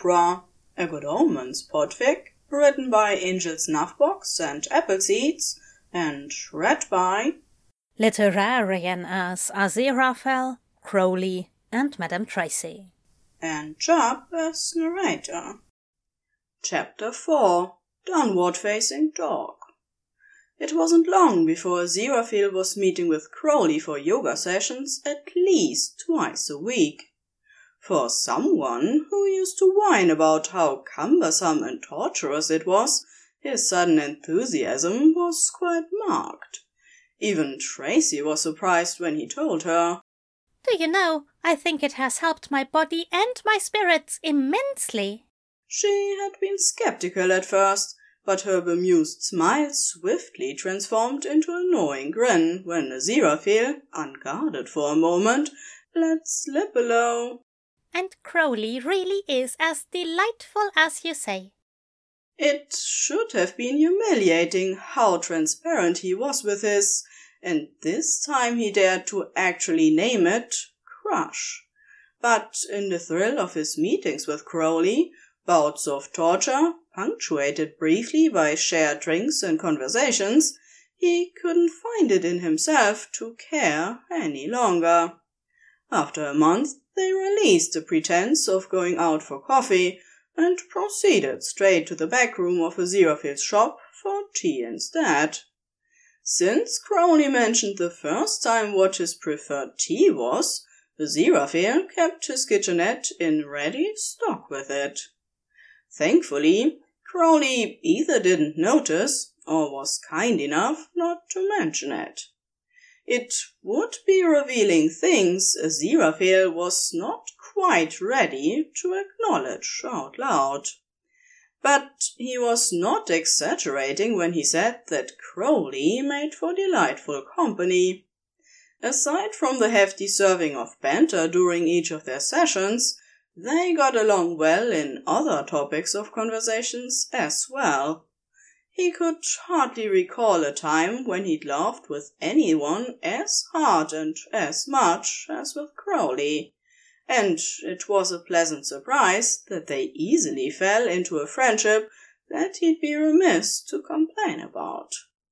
Opera, A Good Omens podfic, written by Angel Snuffbox and Appleseeds, and read by Literarian as Aziraphale, Crowley, and Madame Tracy. And Jubb as narrator. Chapter 4 Downward-Facing Dog. It wasn't long before Aziraphale was meeting with Crowley for yoga sessions at least twice a week. For someone who used to whine about how cumbersome and torturous it was, his sudden enthusiasm was quite marked. Even Tracy was surprised when he told her. Do you know, I think it has helped my body and my spirits immensely. She had been skeptical at first, but her bemused smile swiftly transformed into a knowing grin when Aziraphale, unguarded for a moment, let slip a low. And Crowley really is as delightful as you say. It should have been humiliating how transparent he was with his, and this time he dared to actually name it, crush. But in the thrill of his meetings with Crowley, bouts of torture, punctuated briefly by shared drinks and conversations, he couldn't find it in himself to care any longer. After a month, they released the pretense of going out for coffee and proceeded straight to the back room of Aziraphale's shop for tea instead. Since Crowley mentioned the first time what his preferred tea was, Aziraphale kept his kitchenette in ready stock with it. Thankfully, Crowley either didn't notice or was kind enough not to mention it. It would be revealing things Aziraphale was not quite ready to acknowledge out loud. But he was not exaggerating when he said that Crowley made for delightful company. Aside from the hefty serving of banter during each of their sessions, they got along well in other topics of conversations as well. He could hardly recall a time when he'd laughed with anyone as hard and as much as with Crowley, and it was a pleasant surprise that they easily fell into a friendship that he'd be remiss to complain about.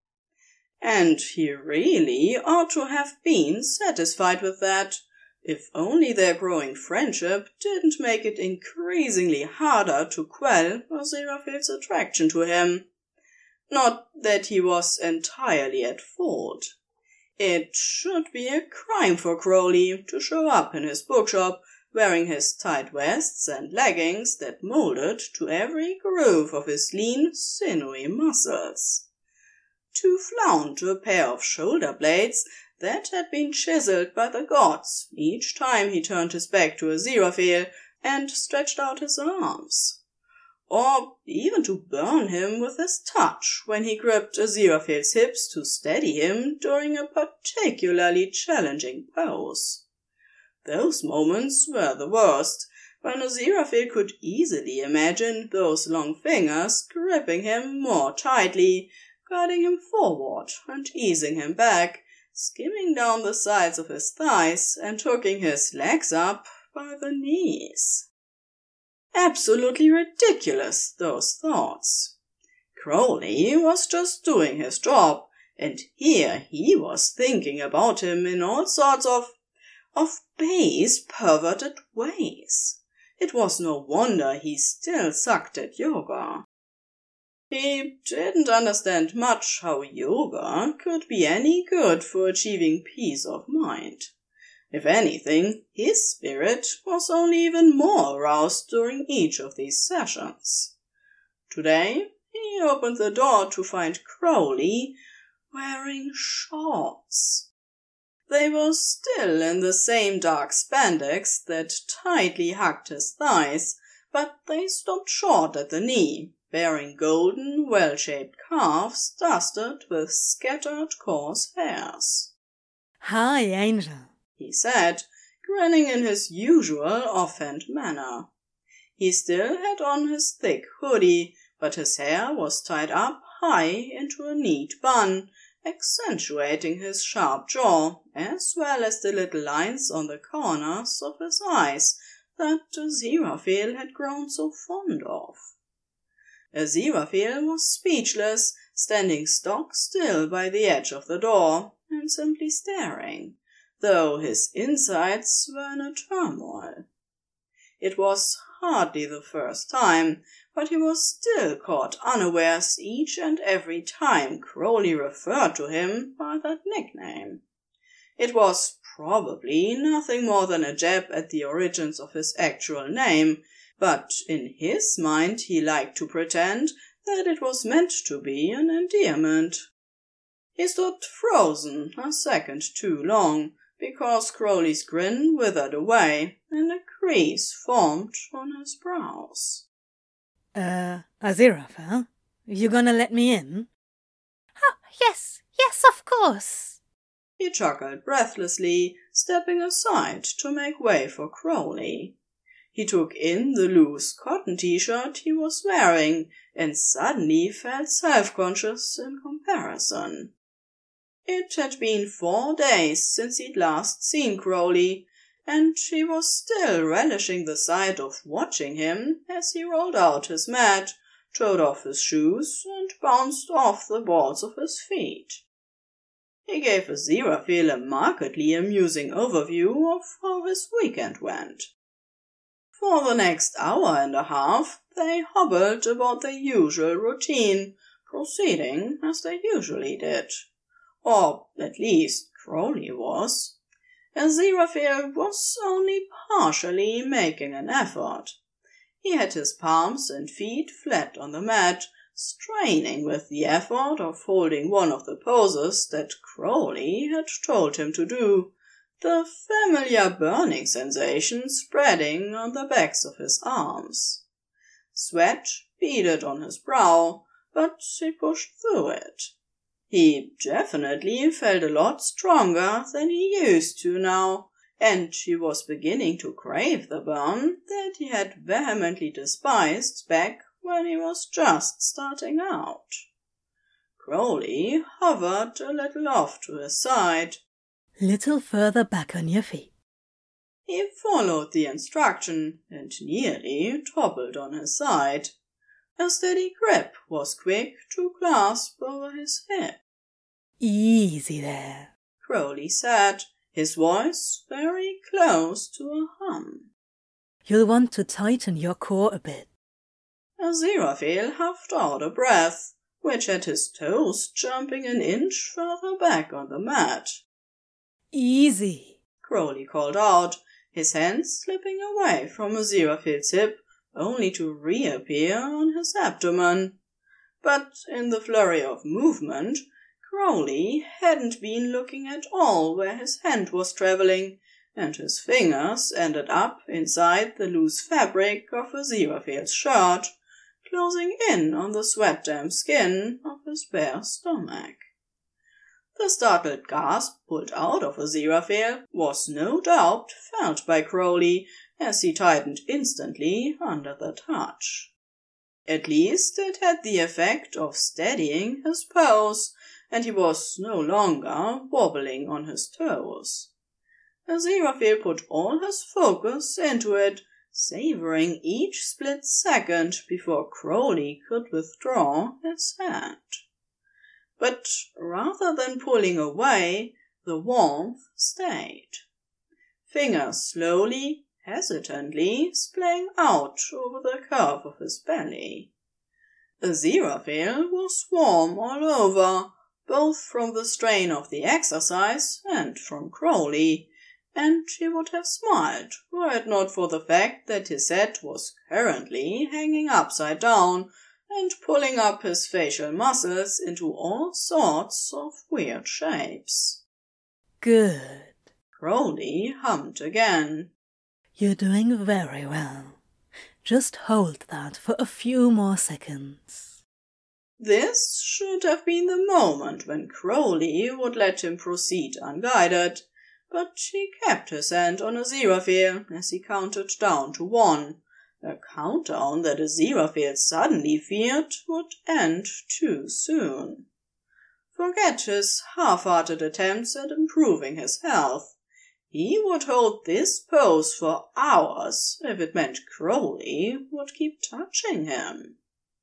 And he really ought to have been satisfied with that, if only their growing friendship didn't make it increasingly harder to quell Aziraphale's attraction to him. Not that he was entirely at fault. It should be a crime for Crowley to show up in his bookshop wearing his tight vests and leggings that molded to every groove of his lean, sinewy muscles. To flaunt a pair of shoulder blades that had been chiseled by the gods each time he turned his back to Aziraphale and stretched out his arms. Or even to burn him with his touch when he gripped Aziraphale's hips to steady him during a particularly challenging pose. Those moments were the worst, when Aziraphale could easily imagine those long fingers gripping him more tightly, guiding him forward and easing him back, skimming down the sides of his thighs and hooking his legs up by the knees. Absolutely ridiculous, those thoughts. Crowley was just doing his job, and here he was thinking about him in all sorts of base, perverted ways. It was no wonder he still sucked at yoga. He didn't understand much how yoga could be any good for achieving peace of mind. If anything, his spirit was only even more aroused during each of these sessions. Today, he opened the door to find Crowley wearing shorts. They were still in the same dark spandex that tightly hugged his thighs, but they stopped short at the knee, bearing golden, well-shaped calves dusted with scattered coarse hairs. Hi, Angel, he said, grinning in his usual offhand manner. He still had on his thick hoodie, but his hair was tied up high into a neat bun, accentuating his sharp jaw, as well as the little lines on the corners of his eyes, that Aziraphale had grown so fond of. Aziraphale was speechless, standing stock still by the edge of the door, and simply staring, though his insides were in a turmoil. It was hardly the first time, but he was still caught unawares each and every time Crowley referred to him by that nickname. It was probably nothing more than a jab at the origins of his actual name, but in his mind he liked to pretend that it was meant to be an endearment. He stood frozen a second too long, because Crowley's grin withered away, and a crease formed on his brows. Aziraphale, you gonna let me in? Oh, yes, of course. He chuckled breathlessly, stepping aside to make way for Crowley. He took in the loose cotton t-shirt he was wearing, and suddenly felt self-conscious in comparison. It had been 4 days since he'd last seen Crowley, and he was still relishing the sight of watching him as he rolled out his mat, trod off his shoes, and bounced off the balls of his feet. He gave Aziraphale a markedly amusing overview of how his weekend went. For the next hour and a half, they hobbled about their usual routine, proceeding as they usually did. Or at least Crowley was. Aziraphale was only partially making an effort. He had his palms and feet flat on the mat, straining with the effort of holding one of the poses that Crowley had told him to do, the familiar burning sensation spreading on the backs of his arms. Sweat beaded on his brow, but he pushed through it. He definitely felt a lot stronger than he used to now, and he was beginning to crave the burn that he had vehemently despised back when he was just starting out. Crowley hovered a little off to his side. Little further back on your feet. He followed the instruction and nearly toppled on his side. A steady grip was quick to clasp over his hip. Easy there, Crowley said, his voice very close to a hum. You'll want to tighten your core a bit. Aziraphale huffed out a breath, which had his toes jumping an inch further back on the mat. Easy, Crowley called out, his hands slipping away from Aziraphale's hip, only to reappear on his abdomen. But in the flurry of movement, Crowley hadn't been looking at all where his hand was travelling, and his fingers ended up inside the loose fabric of Aziraphale's shirt, closing in on the sweat-damp skin of his bare stomach. The startled gasp pulled out of Aziraphale was no doubt felt by Crowley as he tightened instantly under the touch. At least it had the effect of steadying his pose, and he was no longer wobbling on his toes. Aziraphale put all his focus into it, savouring each split second before Crowley could withdraw his hand. But rather than pulling away, the warmth stayed. Fingers slowly, hesitantly splaying out over the curve of his belly. Aziraphale was warm all over, both from the strain of the exercise and from Crowley, and he would have smiled were it not for the fact that his head was currently hanging upside down and pulling up his facial muscles into all sorts of weird shapes. Good. Crowley hummed again. You're doing very well. Just hold that for a few more seconds. This should have been the moment when Crowley would let him proceed unguided, but he kept his hand on Aziraphale as he counted down to 1, a countdown that Aziraphale suddenly feared would end too soon. Forget his half-hearted attempts at improving his health. He would hold this pose for hours if it meant Crowley would keep touching him.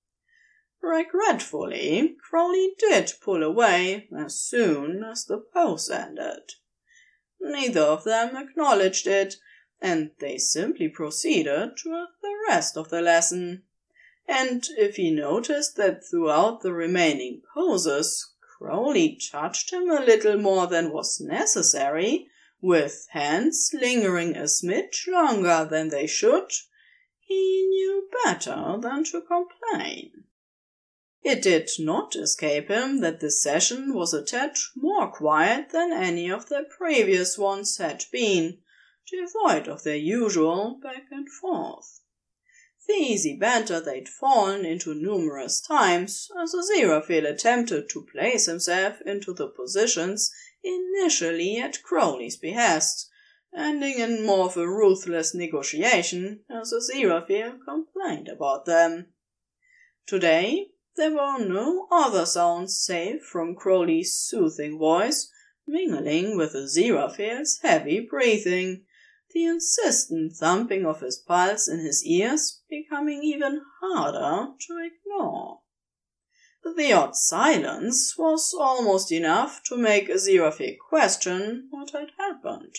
Regretfully, Crowley did pull away as soon as the pose ended. Neither of them acknowledged it, and they simply proceeded with the rest of the lesson. And if he noticed that throughout the remaining poses, Crowley touched him a little more than was necessary, with hands lingering a smidge longer than they should, he knew better than to complain. It did not escape him that the session was a tad more quiet than any of the previous ones had been, devoid of their usual back and forth. The easy banter they'd fallen into numerous times as Aziraphale attempted to place himself into the positions initially at Crowley's behest, ending in more of a ruthless negotiation as Aziraphale complained about them. Today, there were no other sounds save from Crowley's soothing voice, mingling with Aziraphale's heavy breathing, the insistent thumping of his pulse in his ears becoming even harder to ignore. The odd silence was almost enough to make Aziraphale question what had happened.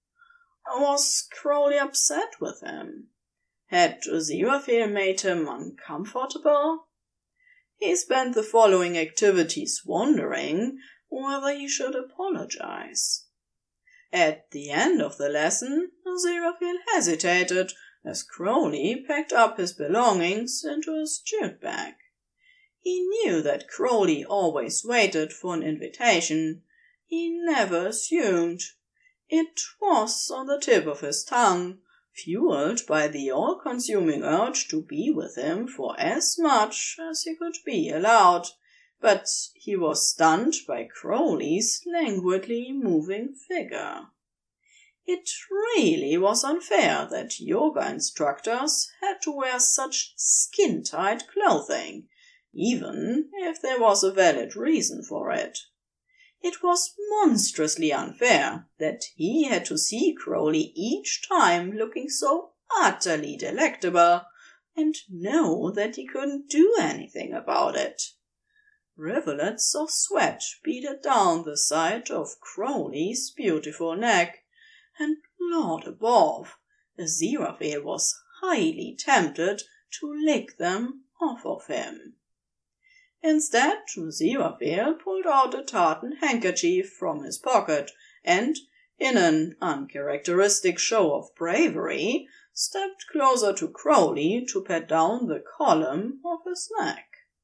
Was Crowley upset with him? Had Aziraphale made him uncomfortable? He spent the following activities wondering whether he should apologize. At the end of the lesson, Aziraphale hesitated as Crowley packed up his belongings into his jute bag. He knew that Crowley always waited for an invitation. He never assumed. It was on the tip of his tongue, fueled by the all-consuming urge to be with him for as much as he could be allowed, but he was stunned by Crowley's languidly moving figure. It really was unfair that yoga instructors had to wear such skin-tight clothing, even if there was a valid reason for it. It was monstrously unfair that he had to see Crowley each time looking so utterly delectable and know that he couldn't do anything about it. Rivulets of sweat beaded down the side of Crowley's beautiful neck, and Lord above, Aziraphale was highly tempted to lick them off of him. Instead, Aziraphale pulled out a tartan handkerchief from his pocket and, in an uncharacteristic show of bravery, stepped closer to Crowley to pat down the column of his neck.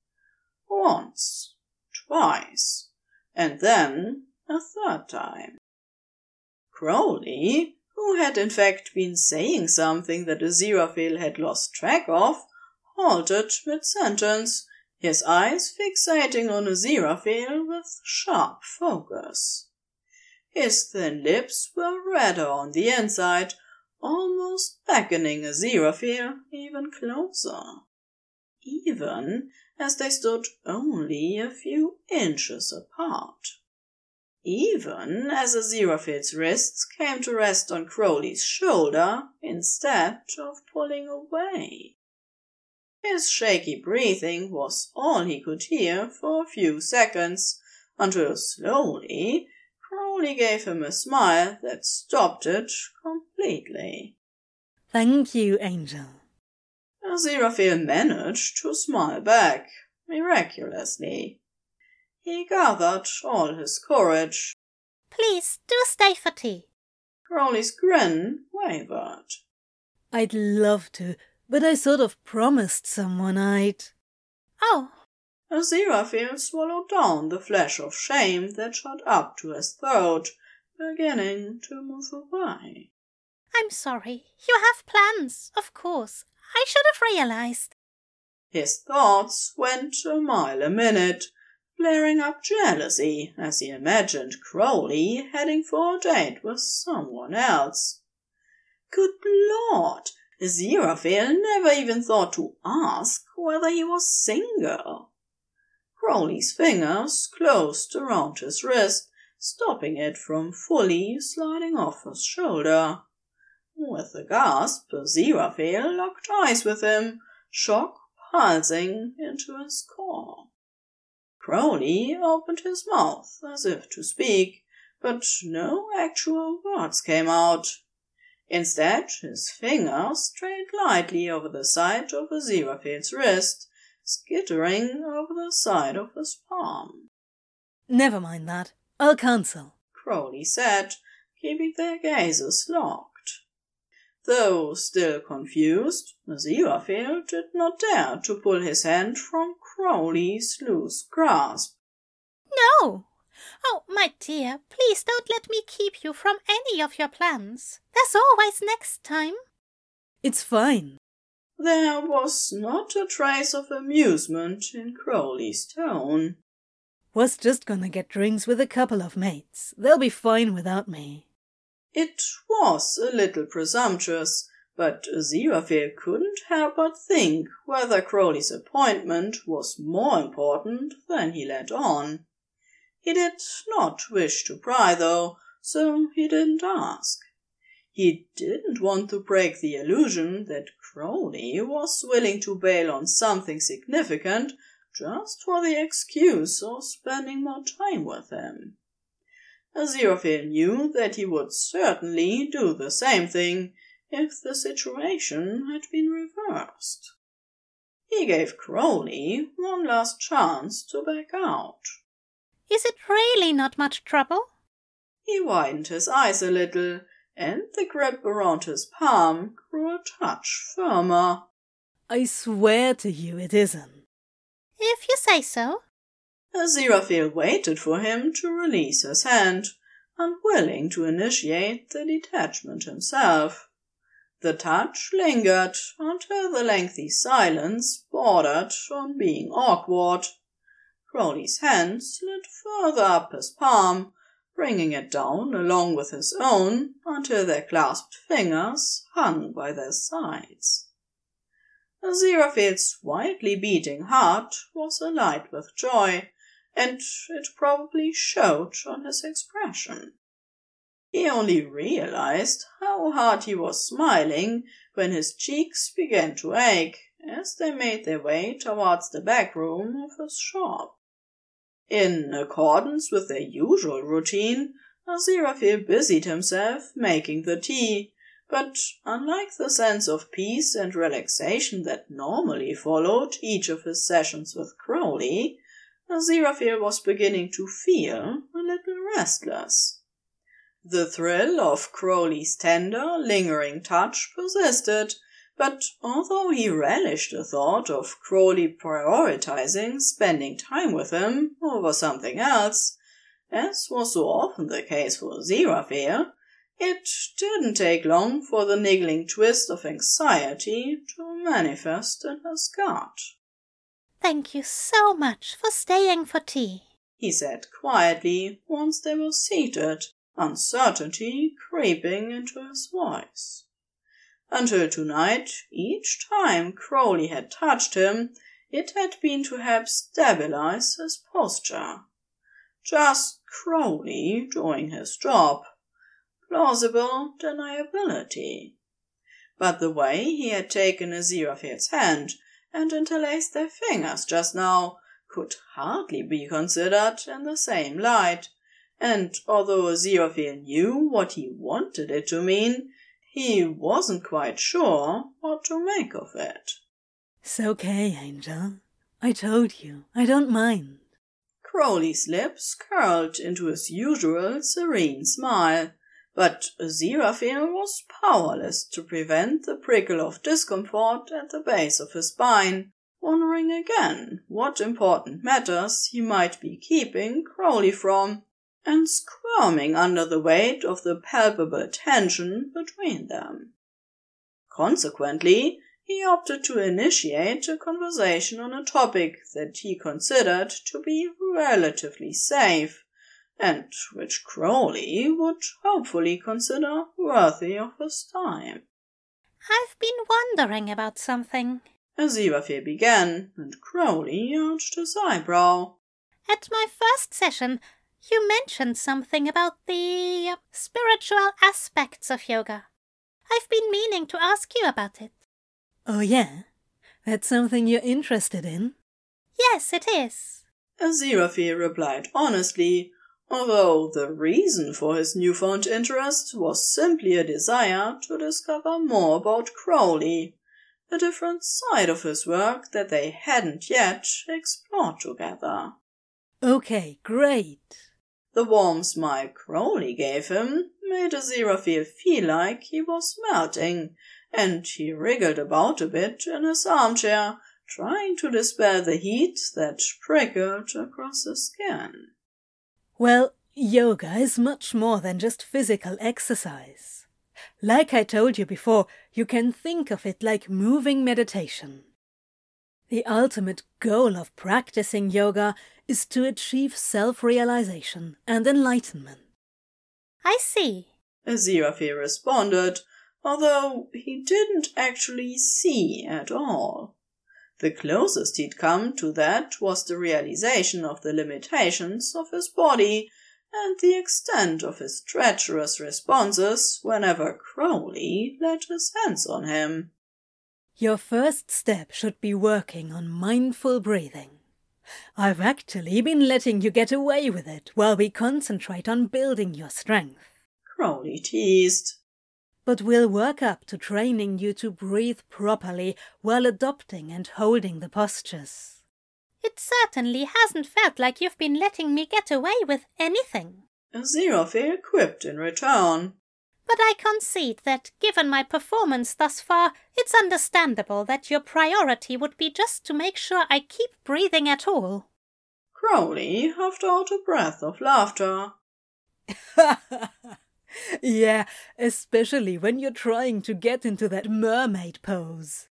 Once, twice, and then a third time. Crowley, who had in fact been saying something that Aziraphale had lost track of, halted mid-sentence, his eyes fixating on Aziraphale with sharp focus. His thin lips were redder on the inside, almost beckoning Aziraphale even closer. Even as they stood only a few inches apart. Even as Aziraphale's wrists came to rest on Crowley's shoulder instead of pulling away. His shaky breathing was all he could hear for a few seconds, until slowly Crowley gave him a smile that stopped it completely. Thank you, Angel. Aziraphale managed to smile back, miraculously. He gathered all his courage. Please do stay for tea. Crowley's grin wavered. I'd love to, but I sort of promised someone I'd... Oh. Aziraphale swallowed down the flash of shame that shot up to his throat, beginning to move away. I'm sorry. You have plans, of course. I should have realized. His thoughts went a mile a minute, flaring up jealousy as he imagined Crowley heading for a date with someone else. Good Lord! Aziraphale never even thought to ask whether he was single. Crowley's fingers closed around his wrist, stopping it from fully sliding off his shoulder. With a gasp, Aziraphale locked eyes with him, shock pulsing into his core. Crowley opened his mouth as if to speak, but no actual words came out. Instead, his fingers trailed lightly over the side of Aziraphale's wrist, skittering over the side of his palm. Never mind that. I'll cancel, Crowley said, keeping their gazes locked. Though still confused, Aziraphale did not dare to pull his hand from Crowley's loose grasp. No! Oh, my dear, please don't let me keep you from any of your plans. There's always next time. It's fine. There was not a trace of amusement in Crowley's tone. Was just gonna get drinks with a couple of mates. They'll be fine without me. It was a little presumptuous, but Aziraphale couldn't help but think whether Crowley's appointment was more important than he let on. He did not wish to pry, though, so he didn't ask. He didn't want to break the illusion that Crowley was willing to bail on something significant just for the excuse of spending more time with him. Aziraphale knew that he would certainly do the same thing if the situation had been reversed. He gave Crowley one last chance to back out. Is it really not much trouble? He widened his eyes a little, and the grip around his palm grew a touch firmer. I swear to you it isn't. If you say so. Aziraphale waited for him to release his hand, unwilling to initiate the detachment himself. The touch lingered until the lengthy silence bordered on being awkward. Crowley's hand slid further up his palm, bringing it down along with his own until their clasped fingers hung by their sides. Aziraphale's wildly beating heart was alight with joy, and it probably showed on his expression. He only realized how hard he was smiling when his cheeks began to ache as they made their way towards the back room of his shop. In accordance with their usual routine, Aziraphale busied himself making the tea, but unlike the sense of peace and relaxation that normally followed each of his sessions with Crowley, Aziraphale was beginning to feel a little restless. The thrill of Crowley's tender, lingering touch persisted, but although he relished the thought of Crowley prioritizing spending time with him over something else, as was so often the case for Aziraphale, it didn't take long for the niggling twist of anxiety to manifest in his gut. Thank you so much for staying for tea, he said quietly once they were seated, uncertainty creeping into his voice. Until tonight, each time Crowley had touched him, it had been to help stabilize his posture. Just Crowley doing his job. Plausible deniability. But the way he had taken Aziraphale's hand and interlaced their fingers just now could hardly be considered in the same light, and although Aziraphale knew what he wanted it to mean, he wasn't quite sure what to make of it. It's okay, Angel. I told you, I don't mind. Crowley's lips curled into his usual serene smile, but Aziraphale was powerless to prevent the prickle of discomfort at the base of his spine, wondering again what important matters he might be keeping Crowley from, and squirming under the weight of the palpable tension between them. Consequently, he opted to initiate a conversation on a topic that he considered to be relatively safe, and which Crowley would hopefully consider worthy of his time. I've been wondering about something. Aziraphale began, and Crowley arched his eyebrow. At my first session, You mentioned something about the spiritual aspects of yoga. I've been meaning to ask you about it. Oh yeah? That's something you're interested in? Yes, it is. Aziraphale replied honestly, although the reason for his newfound interest was simply a desire to discover more about Crowley, a different side of his work that they hadn't yet explored together. Okay, great. The warm smile Crowley gave him made Aziraphale feel like he was melting, and he wriggled about a bit in his armchair, trying to dispel the heat that prickled across his skin. Well, yoga is much more than just physical exercise. Like I told you before, you can think of it like moving meditation. The ultimate goal of practicing yoga is to achieve self-realization and enlightenment. I see. Aziraphale responded, although he didn't actually see at all. The closest he'd come to that was the realization of the limitations of his body and the extent of his treacherous responses whenever Crowley laid his hands on him. Your first step should be working on mindful breathing. I've actually been letting you get away with it while we concentrate on building your strength. Crowley teased. But we'll work up to training you to breathe properly while adopting and holding the postures. It certainly hasn't felt like you've been letting me get away with anything. Aziraphale quipped in return. But I concede that, given my performance thus far, it's understandable that your priority would be just to make sure I keep breathing at all. Crowley huffed out a breath of laughter. Yeah, especially when you're trying to get into that mermaid pose.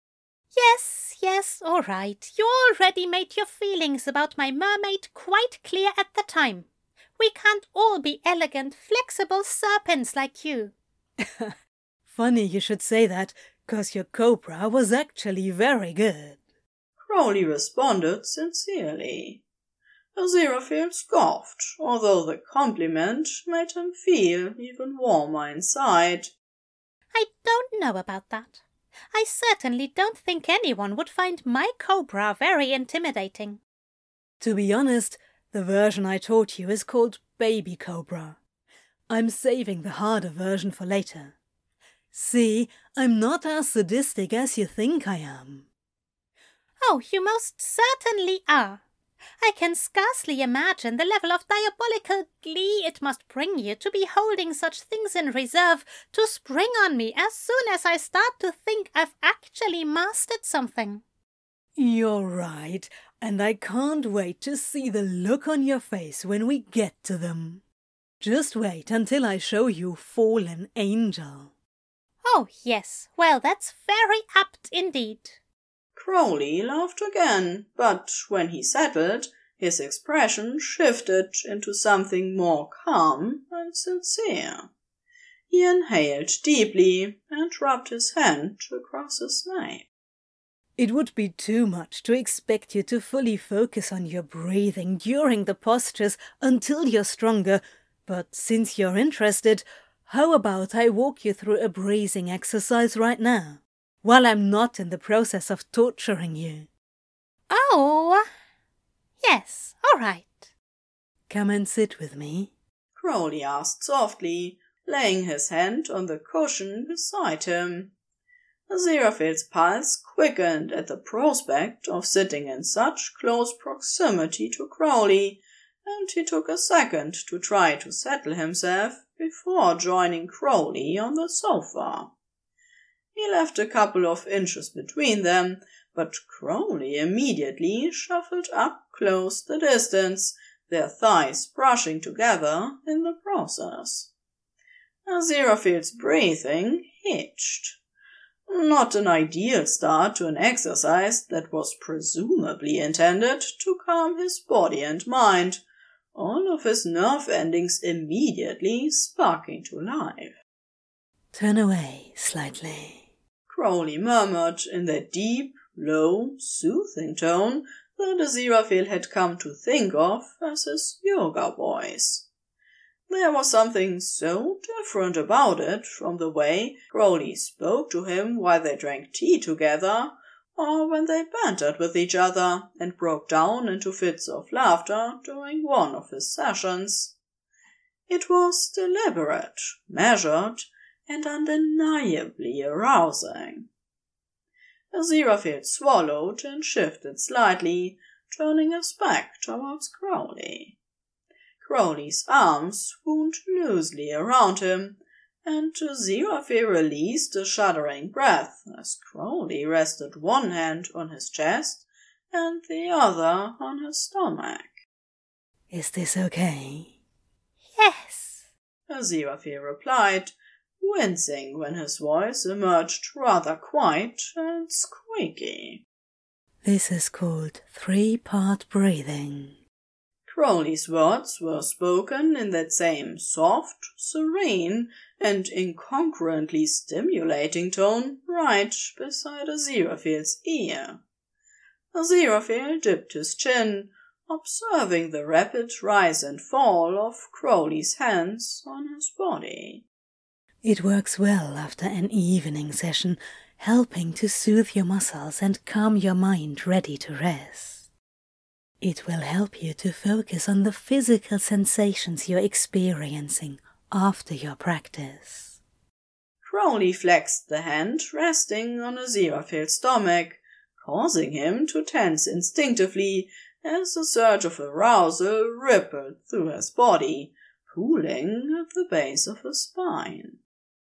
Yes, all right. You already made your feelings about my mermaid quite clear at the time. We can't all be elegant, flexible serpents like you. Funny you should say that, 'cause your cobra was actually very good. Crowley responded sincerely. Aziraphale scoffed, although the compliment made him feel even warmer inside. I don't know about that. I certainly don't think anyone would find my cobra very intimidating. To be honest, the version I taught you is called Baby Cobra. I'm saving the harder version for later. See, I'm not as sadistic as you think I am. Oh, you most certainly are. I can scarcely imagine the level of diabolical glee it must bring you to be holding such things in reserve to spring on me as soon as I start to think I've actually mastered something. You're right, and I can't wait to see the look on your face when we get to them. Just wait until I show you Fallen Angel. Oh, yes. Well, that's very apt indeed. Crowley laughed again, but when he settled, his expression shifted into something more calm and sincere. He inhaled deeply and rubbed his hand across his nape. It would be too much to expect you to fully focus on your breathing during the postures until you're stronger, but since you're interested, how about I walk you through a breathing exercise right now, while I'm not in the process of torturing you? Oh, yes, all right. Come and sit with me, Crowley asked softly, laying his hand on the cushion beside him. Aziraphale's pulse quickened at the prospect of sitting in such close proximity to Crowley, and he took a second to try to settle himself before joining Crowley on the sofa. He left a couple of inches between them, but Crowley immediately shuffled up close the distance, their thighs brushing together in the process. Aziraphale's breathing hitched. Not an ideal start to an exercise that was presumably intended to calm his body and mind, all of his nerve endings immediately sparking to life. Turn away slightly, Crowley murmured in that deep, low, soothing tone that Aziraphale had come to think of as his yoga voice. There was something so different about it from the way Crowley spoke to him while they drank tea together, or when they bantered with each other and broke down into fits of laughter during one of his sessions. It was deliberate, measured, and undeniably arousing. Aziraphale swallowed and shifted slightly, turning his back towards Crowley. Crowley's arms wound loosely around him, and Aziraphale released a shuddering breath as Crowley rested one hand on his chest and the other on his stomach. Is this okay? Yes, Aziraphale replied, wincing when his voice emerged rather quiet and squeaky. This is called 3-part breathing. Crowley's words were spoken in that same soft, serene, and incongruently stimulating tone right beside Aziraphale's ear. Aziraphale dipped his chin, observing the rapid rise and fall of Crowley's hands on his body. It works well after an evening session, helping to soothe your muscles and calm your mind ready to rest. It will help you to focus on the physical sensations you're experiencing after your practice. Crowley flexed the hand resting on Aziraphale's stomach, causing him to tense instinctively as a surge of arousal rippled through his body, pooling at the base of his spine.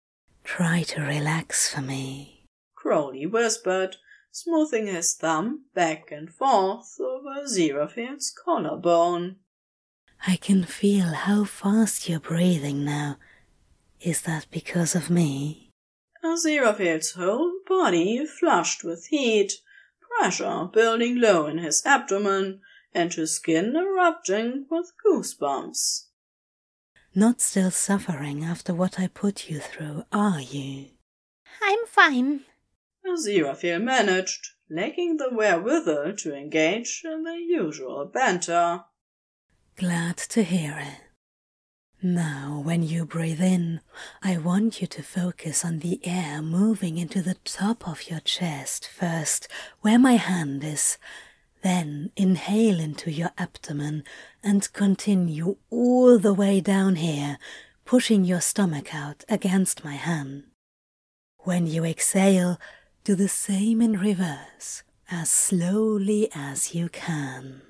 Try to relax for me, Crowley whispered, smoothing his thumb back and forth over Aziraphale's collarbone. I can feel how fast you're breathing now. Is that because of me? Aziraphale's whole body flushed with heat, pressure building low in his abdomen, and his skin erupting with goosebumps. Not still suffering after what I put you through, are you? I'm fine. Aziraphale managed, lacking the wherewithal to engage in the usual banter. Glad to hear it. Now, when you breathe in, I want you to focus on the air moving into the top of your chest first, where my hand is. Then inhale into your abdomen and continue all the way down here, pushing your stomach out against my hand. When you exhale, do the same in reverse, as slowly as you can.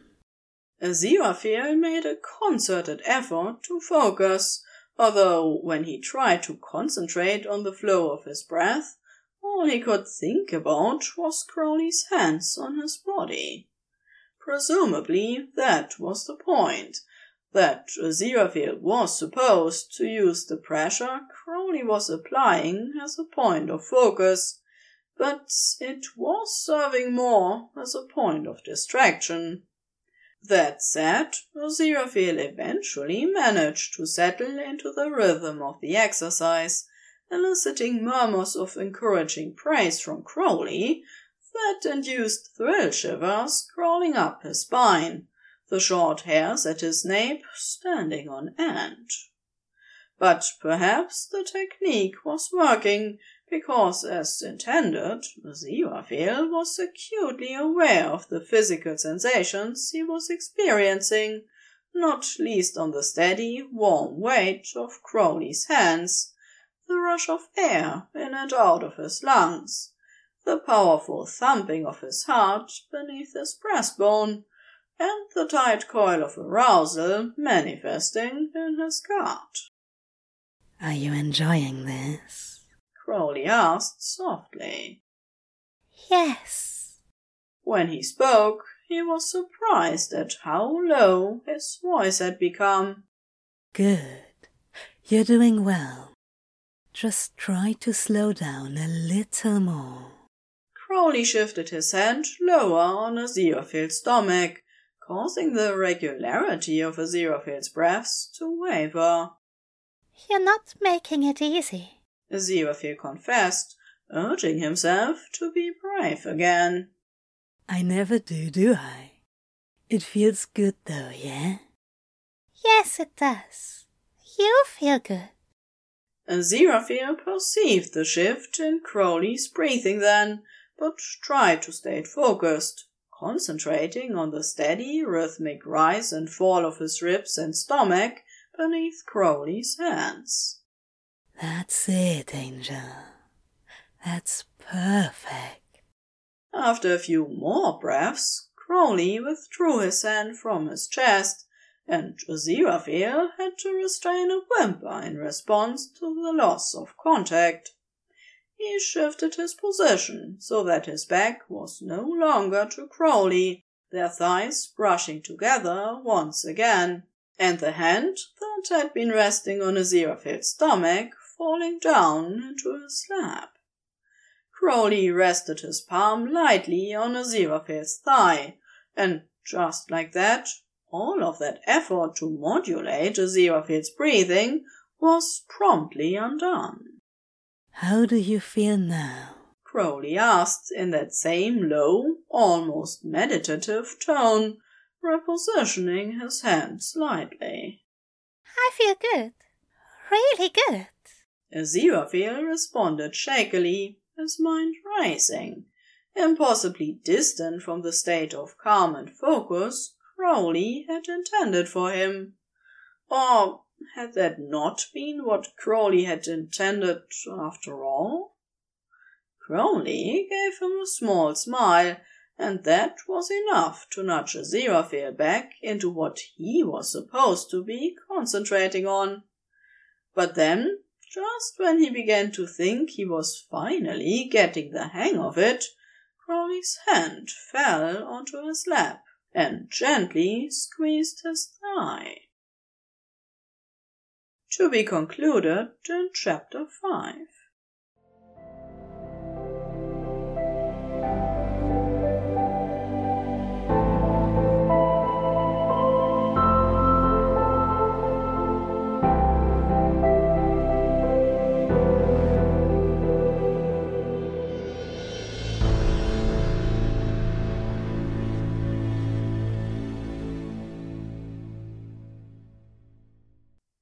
Aziraphale made a concerted effort to focus, although when he tried to concentrate on the flow of his breath, all he could think about was Crowley's hands on his body. Presumably that was the point, that Aziraphale was supposed to use the pressure Crowley was applying as a point of focus, but it was serving more as a point of distraction. That said, Aziraphale eventually managed to settle into the rhythm of the exercise, eliciting murmurs of encouraging praise from Crowley that induced thrill shivers crawling up his spine, the short hairs at his nape standing on end. But perhaps the technique was working, because, as intended, Aziraphale was acutely aware of the physical sensations he was experiencing, not least on the steady, warm weight of Crowley's hands, the rush of air in and out of his lungs, the powerful thumping of his heart beneath his breastbone, and the tight coil of arousal manifesting in his gut. Are you enjoying this? Crowley asked softly. Yes. When he spoke, he was surprised at how low his voice had become. Good. You're doing well. Just try to slow down a little more. Crowley shifted his hand lower on Aziraphale's stomach, causing the regularity of Aziraphale's breaths to waver. You're not making it easy, Aziraphale confessed, urging himself to be brave again. I never do I? It feels good though, yeah? Yes, it does. You feel good. Aziraphale perceived the shift in Crowley's breathing then, but tried to stay focused, concentrating on the steady, rhythmic rise and fall of his ribs and stomach beneath Crowley's hands. That's it, Angel. That's perfect. After a few more breaths, Crowley withdrew his hand from his chest, and Aziraphale had to restrain a whimper in response to the loss of contact. He shifted his position so that his back was no longer to Crowley, their thighs brushing together once again, and the hand that had been resting on Aziraphale's stomach falling down into his lap. Crowley rested his palm lightly on Aziraphale's thigh, and just like that, all of that effort to modulate Aziraphale's breathing was promptly undone. How do you feel now? Crowley asked in that same low, almost meditative tone, repositioning his hand slightly. I feel good. Really good. Aziraphale responded shakily, his mind racing, impossibly distant from the state of calm and focus Crowley had intended for him. Or had that not been what Crowley had intended after all? Crowley gave him a small smile, and that was enough to nudge Aziraphale back into what he was supposed to be concentrating on. But then, just when he began to think he was finally getting the hang of it, Crowley's hand fell onto his lap and gently squeezed his thigh. To be concluded in Chapter 5.